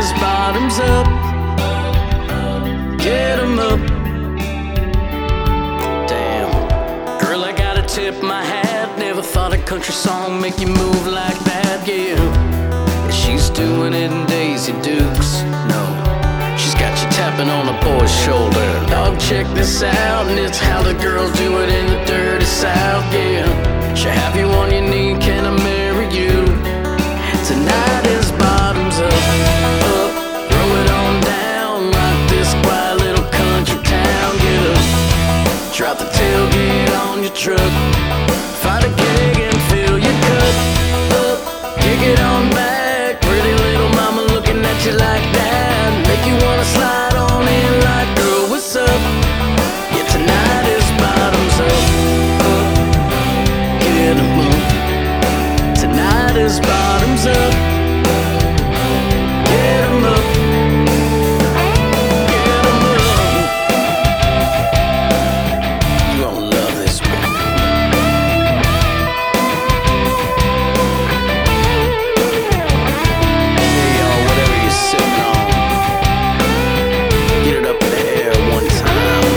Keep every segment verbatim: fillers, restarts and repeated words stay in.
is bottoms up. Get 'em up. Damn. Girl, I gotta tip my hat. Never thought a country song make you move like that, yeah. She's doing it in Daisy Dukes. No, she's got you tapping on a boy's shoulder. Dog, check this out, and it's how the girls do it in the dirty South, yeah. She'll have you on your knee, can I marry you? Tonight is bottoms up, up. Throw it on down, rock this quiet little country town. Get up, drop the tailgate on your truck. Find a gig and fill your cup up. Kick it on back, pretty little mama looking at you like that. Make you wanna slide on in like, girl, what's up? Yeah, tonight is bottoms up, up. Get 'em up. Tonight is bottoms up. Get 'em up. Get 'em up. You gon' love this one. Hey y'all, whatever you're sitting on, get it up in the air one time.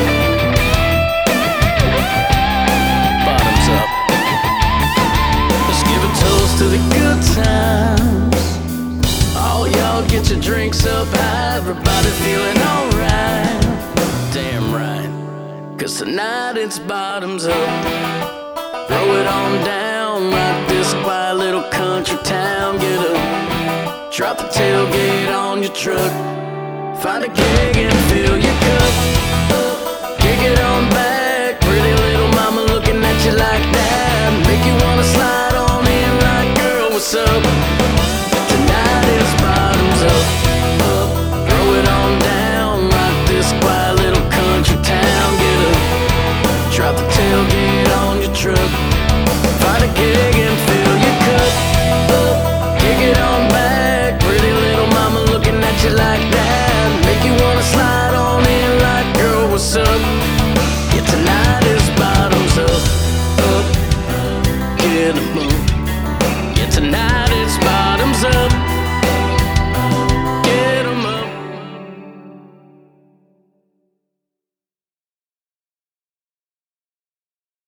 Bottoms up. Let's give a toast to the good times. All y'all get your drinks up high. Everybody feeling alright. Damn right. Cause tonight it's bottoms up. Throw it on down, rock this quiet little country town. Get up, drop the tailgate on your truck. Find a gig and fill your cup up. Kick it on back, pretty little mama looking at you like that. Make you wanna slide on in like, girl, what's up? Tonight is bottoms up.